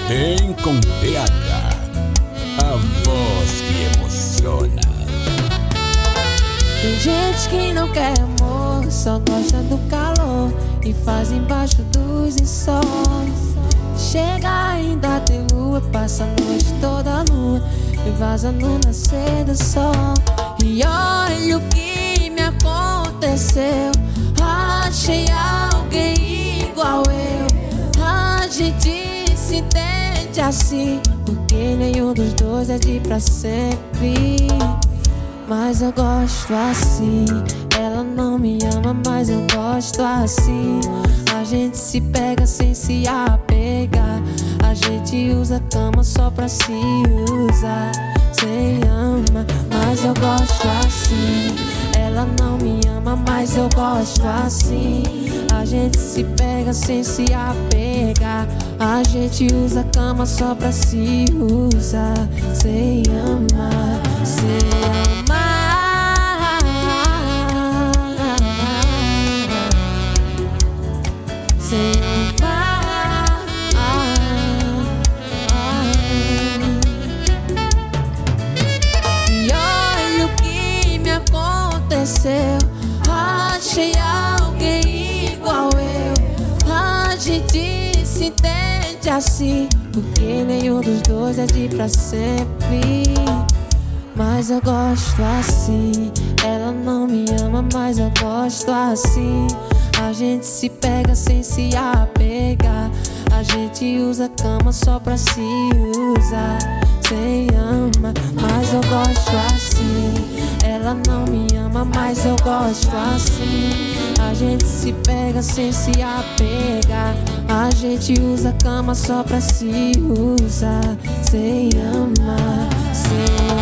Tem com TH, a voz que emociona. Tem gente que não quer amor, só gosta do calor e faz embaixo dos lençóis. Chega ainda tem lua, passa a noite toda nua e vaza no nascer do sol. E olha o que me aconteceu, achei alguém igual eu. A gente se entende assim, porque nenhum dos dois é de pra sempre. Mas eu gosto assim, ela não me ama, mas eu gosto assim. A gente se pega sem se apegar, a gente usa a cama só pra se usar. Cê ama, mas eu gosto assim. Ela não me ama, mas eu gosto assim. A gente se pega sem se apegar, a gente usa a cama só pra se usar. Cê ama, cê ama. Cê ama. E olha o que me aconteceu, achei alguém igual eu. A gente se entende assim, porque nenhum dos dois é de pra sempre. Mas eu gosto assim, ela não me ama, mas eu gosto assim. A gente se pega sem se apegar, a gente usa a cama só pra se usar. Cê ama, mas eu gosto assim. Ela não me ama, mas eu gosto assim. A gente se pega sem se apegar, a gente usa a cama só pra se usar. Cê ama, cê ama.